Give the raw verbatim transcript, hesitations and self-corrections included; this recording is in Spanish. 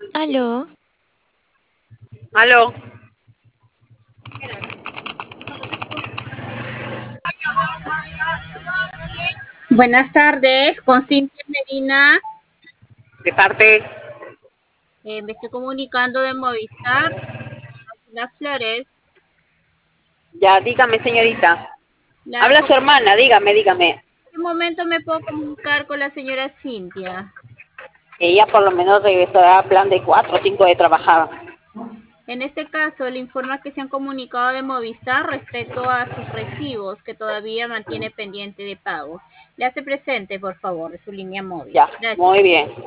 Aló, Aló. Buenas tardes, con Cintia Medina. De parte, Eh, me estoy comunicando de Movistar, Las Flores. ya dígame, señorita. La, Habla su hermana, dígame, dígame. ¿En qué momento me puedo comunicar con la señora Cintia? Ella por lo menos regresará a plan de cuatro o cinco de trabajar. En este caso, le informa que se han comunicado de Movistar respecto a sus recibos que todavía mantiene pendiente de pago. Le hace presente, por favor, de su línea móvil. Ya, Gracias. muy bien.